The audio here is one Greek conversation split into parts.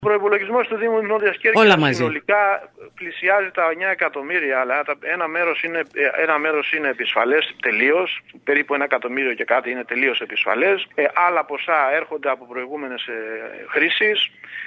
Ο προϋπολογισμός του Δήμου Νότιας Κέρκυρας συνολικά πλησιάζει τα 9 εκατομμύρια, αλλά ένα μέρος είναι επισφαλές τελείως, περίπου 1 εκατομμύριο και κάτι είναι τελείως επισφαλές. Άλλα ποσά έρχονται από προηγούμενες χρήσεις.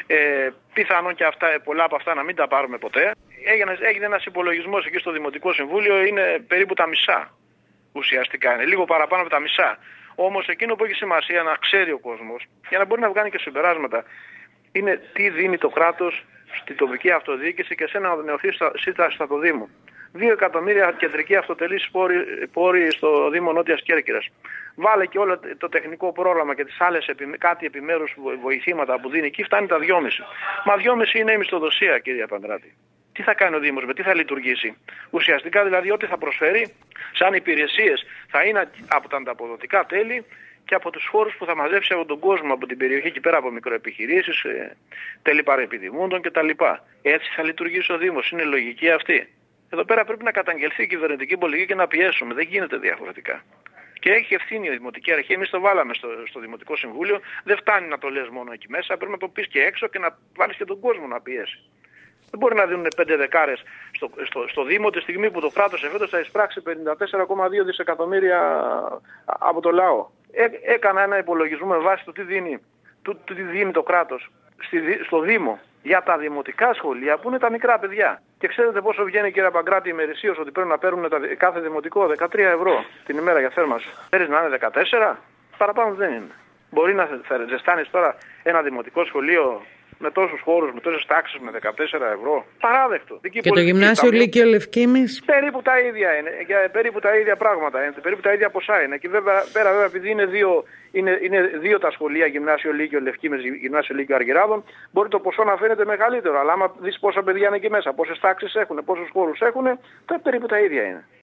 Πιθανόν και πολλά από αυτά να μην τα πάρουμε ποτέ. Έγινε ένας υπολογισμός εκεί στο Δημοτικό Συμβούλιο, είναι περίπου τα μισά. Ουσιαστικά είναι λίγο παραπάνω από τα μισά. Όμως εκείνο που έχει σημασία να ξέρει ο κόσμος, για να μπορεί να βγάλει και συμπεράσματα, είναι τι δίνει το κράτος στην τοπική αυτοδιοίκηση και σε ένα νεοφύστα στο Δήμο. 2 εκατομμύρια κεντρική αυτοτελής πόροι στο Δήμο Νότιας Κέρκυρας. Βάλε και όλο το τεχνικό πρόγραμμα και τις άλλες κάτι επιμέρους βοηθήματα που δίνει εκεί, φτάνει τα 2,5. Μα 2,5 είναι η μισθοδοσία, κύριε Παντράτη. Τι θα κάνει ο Δήμος, με τι θα λειτουργήσει? Ουσιαστικά δηλαδή ό,τι θα προσφέρει σαν υπηρεσίες θα είναι από τα ανταποδοτικά τέλη και από τους φόρους που θα μαζέψει από τον κόσμο, από την περιοχή και πέρα από μικροεπιχειρήσεις, τέλη παρεπιδημούντων κτλ. Έτσι θα λειτουργήσει ο Δήμος, είναι λογική αυτή. Εδώ πέρα πρέπει να καταγγελθεί η κυβερνητική πολιτική και να πιέσουμε, δεν γίνεται διαφορετικά. Και έχει ευθύνη η Δημοτική Αρχή, εμείς το βάλαμε στο Δημοτικό Συμβούλιο, δεν φτάνει να το λες μόνο εκεί μέσα, πρέπει να το πεις και έξω και να βάλεις και τον κόσμο να πιέσει. Δεν μπορεί να δίνουν 5 δεκάρες στο Δήμο τη στιγμή που το κράτος εφέτος θα εισπράξει 54,2 δισεκατομμύρια από το λαό. Έκανα ένα υπολογισμό με βάση το τι δίνει το κράτος στο Δήμο για τα δημοτικά σχολεία που είναι τα μικρά παιδιά. Και ξέρετε πόσο βγαίνει, κύριε Παγκράτη, ημερησίως ότι πρέπει να παίρνουν κάθε δημοτικό 13 ευρώ την ημέρα για θέρμανση. Θέλεις να είναι 14, παραπάνω δεν είναι. Μπορεί να ζεστάνεις τώρα ένα δημοτικό σχολείο με τόσους χώρους, με τόσες τάξεις, με 14 ευρώ. Παράδεκτο. Και το γυμνάσιο Λύκειο Λευκήμης. Περίπου τα ίδια είναι. Περίπου τα ίδια πράγματα είναι. Περίπου τα ίδια ποσά είναι. Και βέβαια επειδή είναι δύο τα σχολεία, γυμνάσιο Λύκειο Λευκήμης, γυμνάσιο Λύκειο Αργυράδων, μπορεί το ποσό να φαίνεται μεγαλύτερο. Αλλά άμα δεις πόσα παιδιά είναι εκεί μέσα, πόσες τάξεις έχουν, πόσους χώρους έχουν, περίπου τα ίδια είναι.